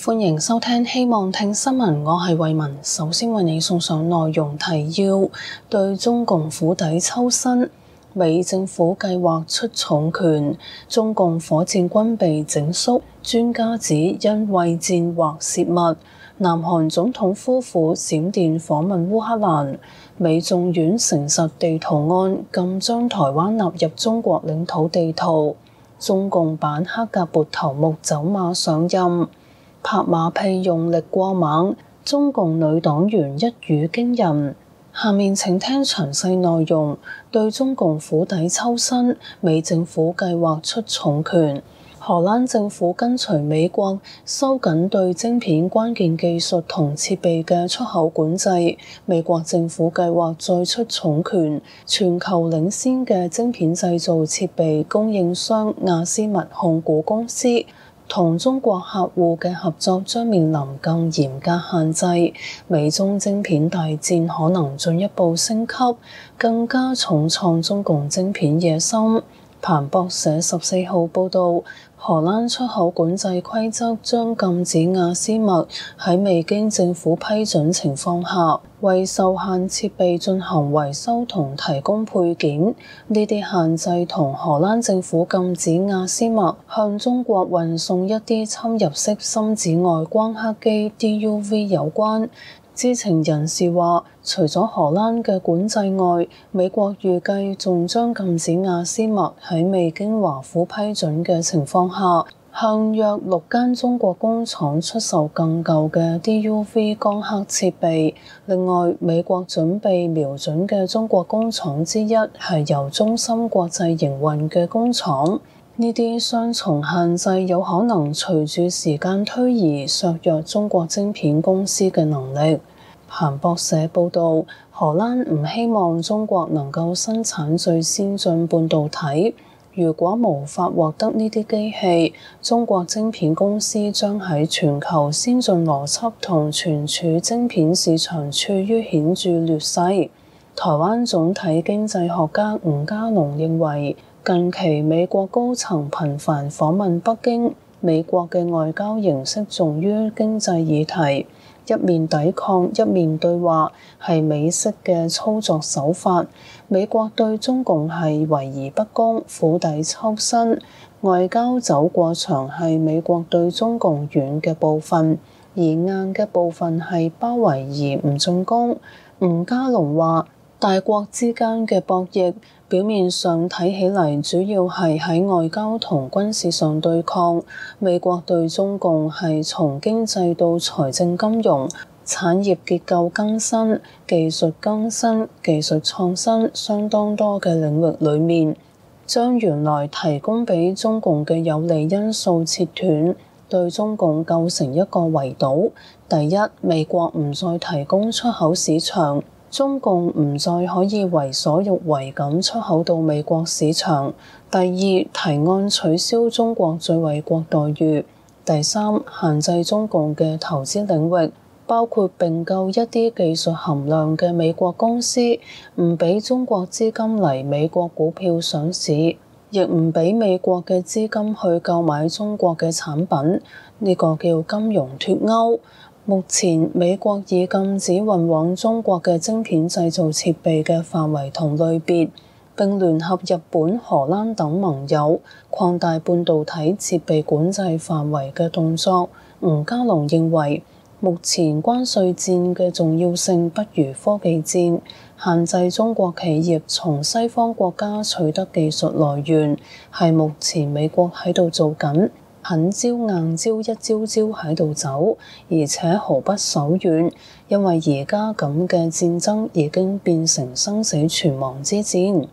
歡迎收聽希望聽新聞，我係慧雯。首先為你送上內容提要：對中共釜底抽薪，美政府計劃出重拳；中共火箭軍被整肅，專家指因畏戰或泄密；南韓總統夫婦閃電訪問烏克蘭；美眾院誠實地圖案禁將台灣納入中國領土地圖；中共版黑格勃頭目走馬上任。拍馬屁用力過猛，中共女黨員一語驚人。下面請聽詳細內容。對中共釜底抽薪，美政府計劃出重拳。荷蘭政府跟隨美國收緊對晶片關鍵技術同設備嘅出口管制。美國政府計劃再出重拳，全球領先嘅晶片製造設備供應商亞斯密控股公司同中國客戶嘅合作將面臨更嚴格限制，美中晶片大戰可能進一步升級，更加重創中共晶片野心。彭博社14號報導，荷蘭出口管制規則將禁止亞斯密喺未經政府批准情況下，為受限設備進行維修同提供配件。呢啲限制同荷蘭政府禁止亞斯密向中國運送一啲侵入式深紫外光刻機 DUV 有關。知情人士話，除咗荷蘭嘅管制外，美國預計仲將禁止亞斯密喺未經華府批准嘅情況下，向約6間中國工廠出售更舊嘅 DUV 光刻設備。另外，美國準備瞄準嘅中國工廠之一係由中芯國際營運嘅工廠。呢啲雙重限制有可能隨住時間推移削弱中國晶片公司嘅能力。彭博社報導，荷蘭唔希望中國能夠生產最先進半導體。如果無法獲得呢啲機器，中國晶片公司將喺全球先進邏輯同存儲晶片市場處於顯著劣勢。台灣總體經濟學家吳家龍認為，近期美國高層頻繁訪問北京，美國嘅外交形式重於經濟議題，一面抵抗一面對話係美式嘅操作手法。美國對中共係圍而不攻，釜底抽薪，外交走過場係美國對中共軟嘅部分，而硬嘅部分係包圍而唔進攻。吳家龍話，大國之間嘅博弈表面上睇起嚟主要係喺外交同軍事上對抗，美國對中共係從經濟到財政金融、產業結構更新、技術更新、技術創新相當多嘅領域裏面，將原來提供俾中共嘅有利因素切斷，對中共構成一個圍堵。第一，美國唔再提供出口市場，中共唔再可以為所欲為咁出口到美國市場。第二，提案取消中國最惠國待遇。第三，限制中共嘅投資領域，包括併購一啲技術含量嘅美國公司，唔俾中國資金嚟美國股票上市，亦唔俾美國嘅資金去購買中國嘅產品。呢個叫金融脫鈎。目前美國已禁止運往中國嘅晶片製造設備嘅範圍同類別，並聯合日本、荷蘭等盟友擴大半導體設備管制範圍嘅動作。吳家龍認為，目前關稅戰嘅重要性不如科技戰，限制中國企業從西方國家取得技術來源，係目前美國喺度做緊。狠招硬招，一招招喺度走，而且毫不手軟，因為而家咁嘅戰爭已經變成生死存亡之戰。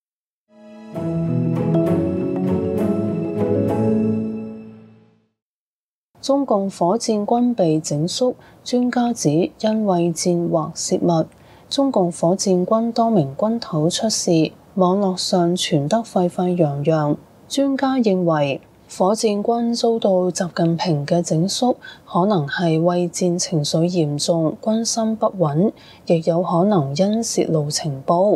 中共火箭軍被整肅，專家指因畏戰或泄密。中共火箭軍多名軍頭出事，網絡上傳得沸沸揚揚。專家認為，火箭軍遭到習近平嘅整肅，可能係畏戰情緒嚴重、軍心不穩，亦有可能因泄露情報。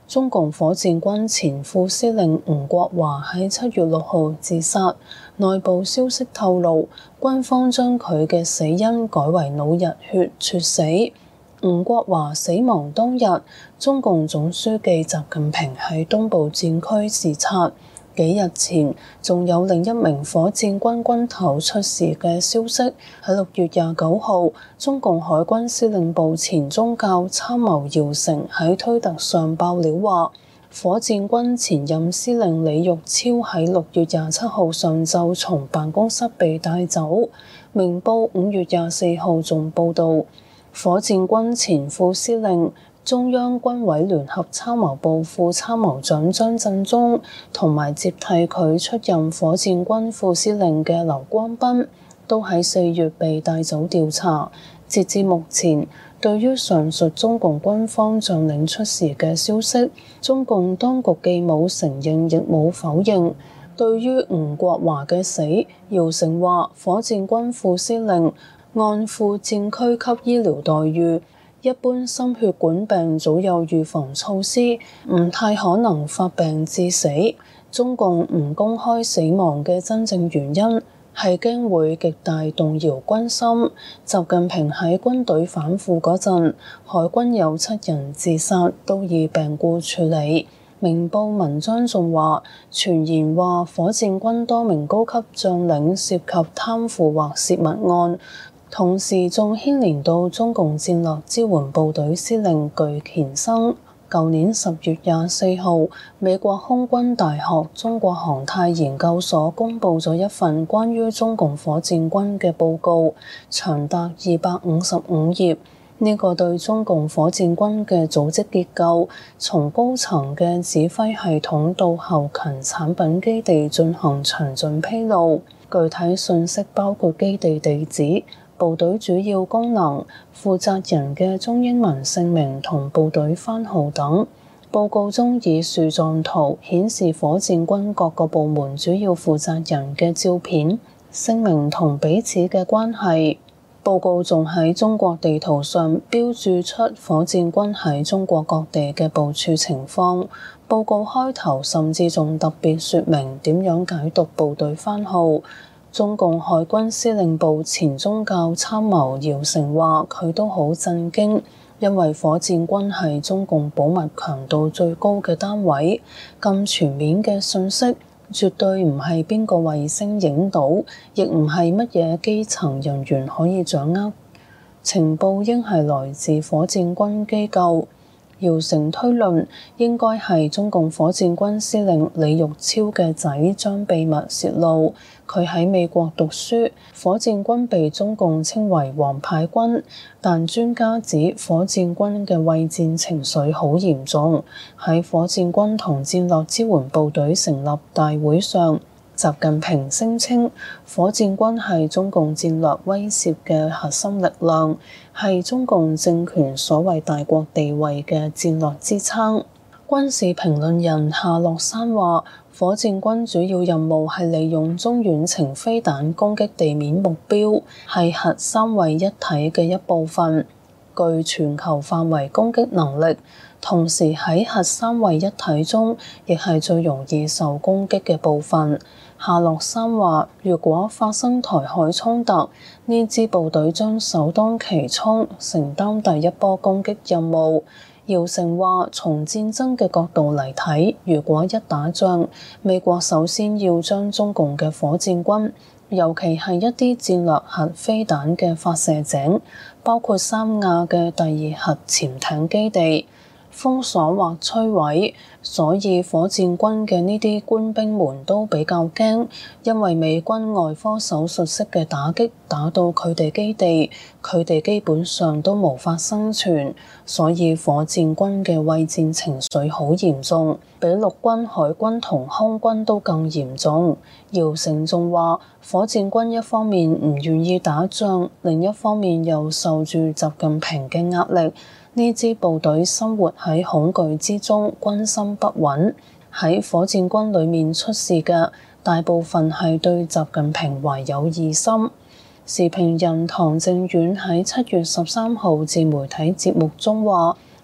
中共火箭軍前副司令吳國華喺7月6號自殺，內部消息透露，軍方將佢嘅死因改為腦溢血猝死。吳國華死亡當日，中共總書記習近平喺東部戰區視察。幾日前，仲有另一名火箭軍軍頭出事嘅消息。喺6月29號，中共海軍司令部前宗教參謀姚成喺推特上爆料話，火箭軍前任司令李玉超喺6月27號上晝從辦公室被帶走。明報5月24號仲報導，火箭軍前副司令、中央軍委聯合參謀部副參謀長張振中同埋接替佢出任火箭軍副司令嘅劉光斌，都喺4月被帶走調查。截至目前，對於上述中共軍方將領出事嘅消息，中共當局既冇承認亦冇否認。對於吳國華嘅死，姚成話火箭軍副司令按副戰區級醫療待遇，一般心血管病早有預防措施，唔太可能發病致死。中共唔公開死亡嘅真正原因係驚會極大動搖軍心。習近平喺軍隊反腐嗰陣，海軍有7人自殺，都以病故處理。明報文章仲話，傳言話火箭軍多名高級將領涉及貪腐或泄密案。同時仲牽連到中共戰略支援部隊司令巨乾生。舊年10月24號，美國空軍大學中國航太研究所公佈咗一份關於中共火箭軍嘅報告，長達255頁。呢個對中共火箭軍嘅組織結構，從高層嘅指揮系統到後勤產品基地進行詳盡披露。具體信息包括基地地址、部隊主要功能、負責人嘅中英文姓名同部隊番號等。報告中以樹狀圖顯示火箭軍各個部門主要負責人嘅照片、姓名同彼此嘅關係。報告仲喺中國地圖上標註出火箭軍喺中國各地嘅部署情況。報告開頭甚至仲特別說明點樣解讀部隊番號。中共海軍司令部前宗教參謀姚成話，佢都好震驚，因為火箭軍係中共保密強度最高嘅單位，咁全面嘅信息絕對唔係邊個衛星影到，亦唔係乜嘢基層人員可以掌握。情報應係來自火箭軍機構。姚成推論應該係中共火箭軍司令李玉超嘅仔將秘密泄露。佢喺美國讀書，火箭軍被中共稱為王牌軍，但專家指火箭軍嘅畏戰情緒好嚴重。喺火箭軍同戰略支援部隊成立大會上，習近平聲稱火箭軍係中共戰略威懾嘅核心力量，係中共政權所謂大國地位嘅戰略支撐。軍事評論人夏洛山話，火箭軍主要任務係利用中遠程飛彈攻擊地面目標，係核三位一體嘅一部分，具全球範圍攻擊能力，同時喺核三位一體中亦係最容易受攻擊嘅部分。夏洛山話，如果發生台海衝突，呢支部隊將首當其衝，承擔第一波攻擊任務。姚成話，從戰爭嘅角度嚟睇，如果一打仗，美國首先要將中共嘅火箭軍，尤其係一啲戰略核飛彈嘅發射井，包括三亞嘅第2核潛艇基地，封鎖或摧毀。所以火箭軍嘅呢啲官兵們都比較驚，因為美軍外科手術式嘅打擊打到佢哋基地，佢哋基本上都無法生存。所以火箭軍嘅畏戰情緒好嚴重，比陸軍、海軍同空軍都更嚴重。姚成仲話，火箭軍一方面唔願意打仗，另一方面又受住習近平嘅壓力。呢支部隊生活喺恐懼之中，軍心不穩。喺火箭軍裡面出事嘅大部分係對習近平懷有異心。時評人唐正遠喺7月13號自媒體節目中話，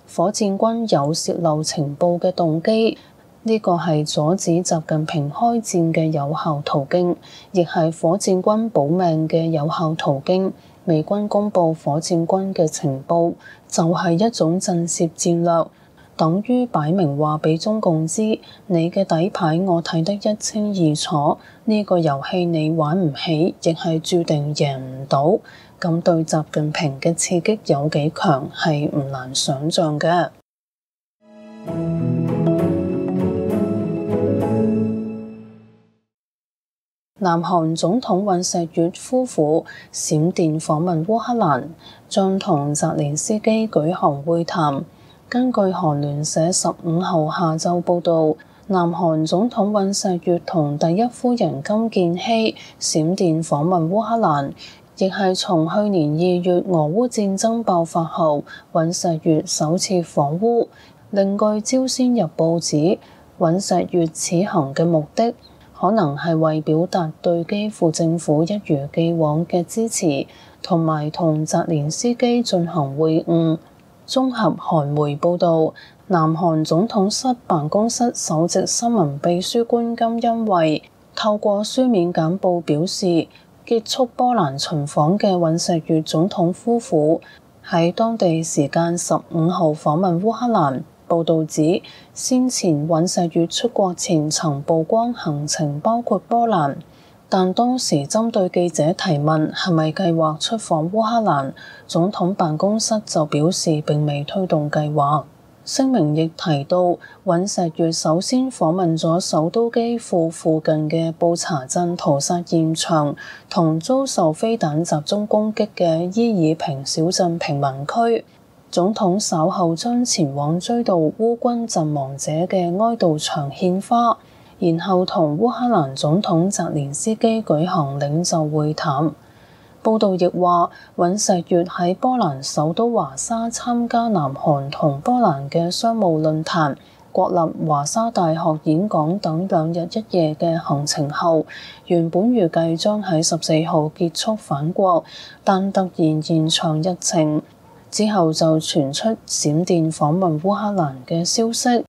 火箭軍有洩漏情報嘅動機，呢個係阻止習近平開戰嘅有效途徑，亦係火箭軍保命嘅有效途徑。美軍公佈火箭軍嘅情報，就係一種震懾戰略，等於擺明話俾中共知，你嘅底牌我睇得一清二楚，呢個遊戲你玩唔起，亦係注定贏唔到。咁對習近平嘅刺激有幾強，係唔難想像嘅。南韓總統尹錫悅夫婦閃電訪問烏克蘭，將同澤連斯基舉行會談。根據韓聯社15號下晝報導，南韓總統尹錫悅同第一夫人金建希閃電訪問烏克蘭，亦係從去年2月俄烏戰爭爆發後，尹錫悅首次訪烏。另據朝鮮日報指，尹錫悅此行嘅目的，可能係為表達對基輔政府一如既往嘅支持，同埋同澤連斯基進行會晤。綜合韓媒報導，南韓總統室辦公室首席新聞秘書官金恩惠透過書面簡報表示，結束波蘭巡訪嘅尹錫悅總統夫婦喺當地時間15號訪問烏克蘭。報導指，先前尹錫悅出國前曾曝光行程包括波蘭，但當時針對記者提問係咪計劃出訪烏克蘭，總統辦公室就表示並未推動計劃。聲明亦提到，尹錫悅首先訪問咗首都基輔附近嘅布查鎮屠殺現場同遭受飛彈集中攻擊嘅伊爾平小鎮平民區。總統稍後將前往追悼烏軍陣亡者嘅哀悼場獻花，然後同烏克蘭總統澤連斯基舉行領袖會談。報道亦話，尹錫悅喺波蘭首都華沙參加南韓同波蘭嘅商務論壇、國立華沙大學演講等2日1夜嘅行程後，原本預計將喺14號結束返國，但突然延長日程。之後就傳出閃電訪問烏克蘭嘅消息。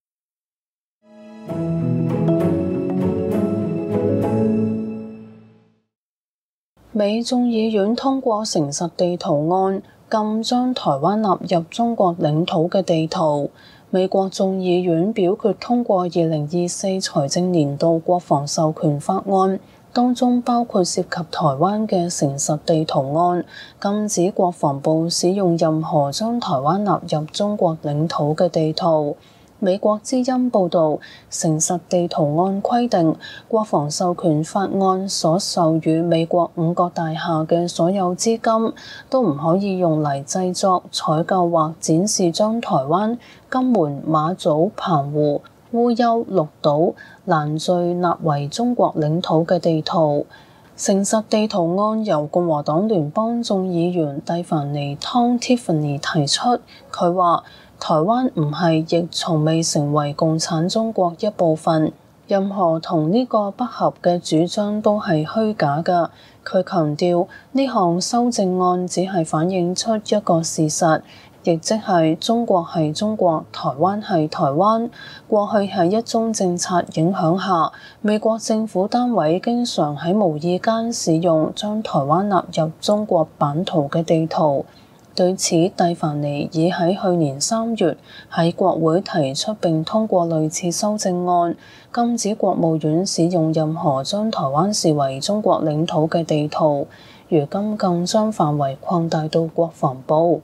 美眾議院通過誠實地圖案，禁將台灣納入中國領土嘅地圖。美國眾議院表決通過2024財政年度國防授權法案。當中包括涉及台灣嘅誠實地圖案，禁止國防部使用任何將台灣納入中國領土嘅地圖。美國之音報導，誠實地圖案規定，國防授權法案所授予美國5個大廈嘅所有資金，都唔可以用嚟製作、採購或展示將台灣、金門、馬祖、澎湖、烏丘、綠島、蘭嶼納為中國領土嘅地圖。誠實地圖案由共和黨聯邦眾議員蒂凡尼湯 Tiffany 提出，佢話台灣唔係亦從未成為共產中國一部分，任何同呢個不合嘅主張都係虛假㗎。佢強調呢項修正案只係反映出一個事實，亦即係中國係中國，台灣係台灣。過去喺一中政策影響下，美國政府單位經常喺無意間使用將台灣納入中國版圖嘅地圖。對此，蒂凡尼已喺去年3月喺國會提出並通過類似修正案，禁止國務院使用任何將台灣視為中國領土嘅地圖。如今更將範圍擴大到國防部。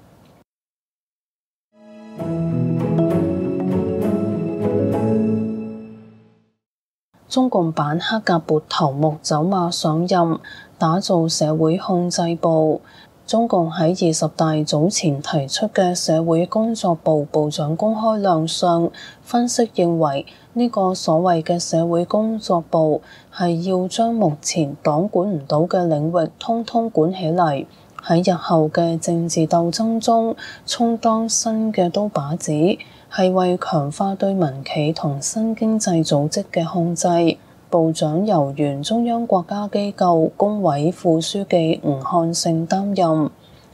中共版黑格勃頭目走馬上任，打造社會控制部。中共喺20大早前提出嘅社會工作部部長公開亮相，分析認為呢個所謂嘅社會工作部係要將目前黨管唔到嘅領域通通管起嚟，喺日後嘅政治鬥爭中充當新嘅刀把子，係為強化對民企同新經濟組織嘅控制。部長由原中央國家機構工委副書記吳漢勝擔任。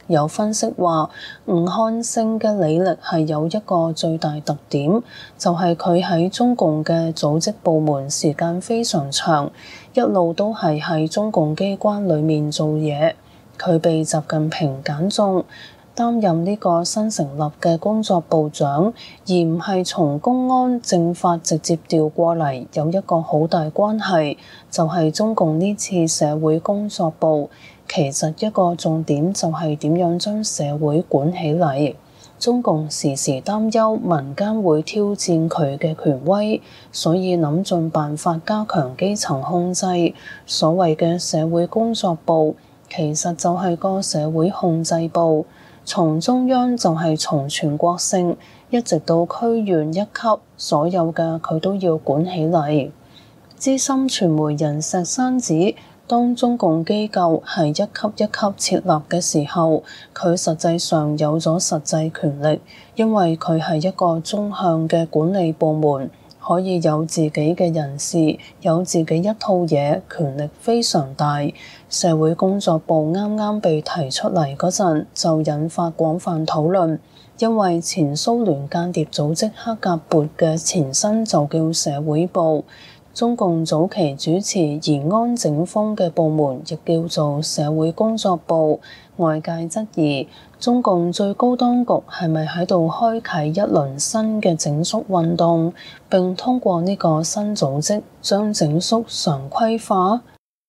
有分析話，吳漢勝嘅履歷係有一個最大特點，就係佢喺中共嘅組織部門時間非常長，一路都係喺中共機關裡面做嘢。佢被習近平揀中擔任呢個新成立嘅工作部長，而唔係從公安政法直接調過嚟，有一個好大關係，就係中共呢次社會工作部其實一個重點就係點樣將社會管起嚟。中共時時擔憂民間會挑戰佢嘅權威，所以諗盡辦法加強基層控制。所謂嘅社會工作部其實就係個社會控制部，從中央就係從全國性一直到區縣一級，所有嘅佢都要管起嚟。資深傳媒人石山指，當中共機構係一級一級設立嘅時候，佢實際上有咗實際權力，因為佢係一個縱向嘅管理部門，可以有自己嘅人事，有自己一套嘢，權力非常大。社會工作部啱啱被提出嚟嗰陣，就引發廣泛討論，因為前蘇聯間諜組織克格勃嘅前身就叫社會部。中共早期主持延安整風嘅部門亦叫做社會工作部，外界質疑中共最高當局係咪喺度開啟一輪新嘅整肅運動，並通過呢個新組織將整肅常規化？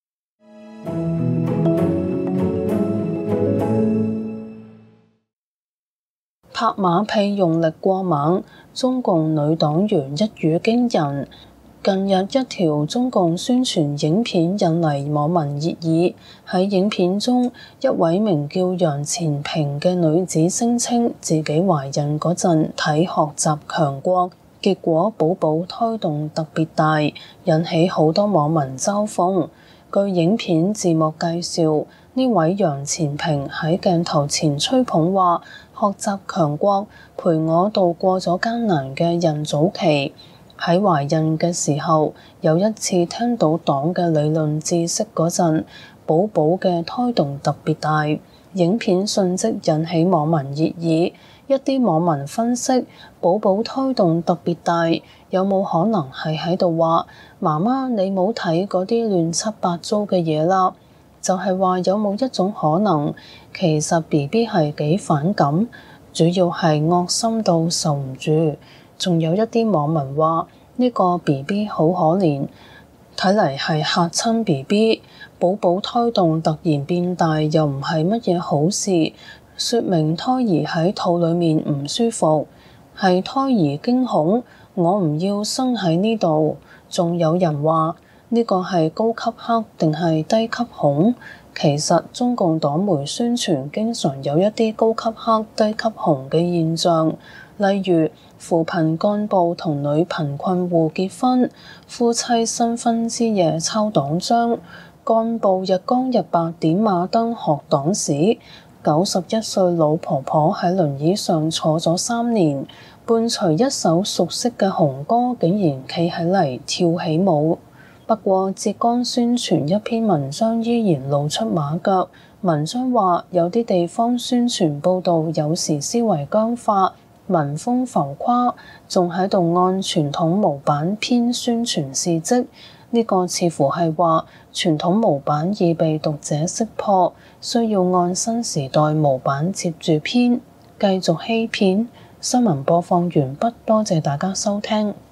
拍馬屁用力過猛，中共女黨員一語驚人。近日一條中共宣傳影片引嚟網民熱議，喺影片中，一位名叫楊前平嘅女子聲稱自己懷孕嗰陣睇學習強國，結果寶寶胎動特別大，引起好多網民嘲諷。據影片字幕介紹，呢位楊前平喺鏡頭前吹捧話：學習強國陪我度過咗艱難嘅孕早期。喺懷孕嘅時候，有一次聽到黨嘅理論知識嗰陣，寶寶嘅胎動特別大。影片迅即引起網民熱議，一啲網民分析寶寶胎動特別大，有冇可能係喺度話媽媽你冇睇嗰啲亂七八糟嘅嘢啦？就係話有冇一種可能，其實 BB 係幾反感，主要係惡心到受唔住。仲有一啲網民話呢個 BB 好可憐，睇嚟係嚇親 BB， 寶寶胎動突然變大又唔係乜嘢好事，説明胎兒喺肚裡面唔舒服，係胎兒驚恐，我唔要生喺呢度。仲有人話呢個係高級黑定係低級紅？其實中共黨媒宣傳經常有一啲高級黑低級紅嘅現象，例如扶貧幹部同女貧困戶結婚，夫妻新婚之夜抄黨章，幹部日光日白點馬燈學黨史，91歲老婆婆喺輪椅上坐咗3年，伴隨一首熟悉嘅紅歌，竟然企起嚟跳起舞。不過浙江宣傳一篇文章依然露出馬腳，文章話有啲地方宣傳報導有時思維僵化，文風浮誇，仲喺度按傳統模板編宣傳事蹟。呢個似乎係話傳統模板已被讀者識破，需要按新時代模板接住編，繼續欺騙。新聞播放完畢，多謝大家收聽。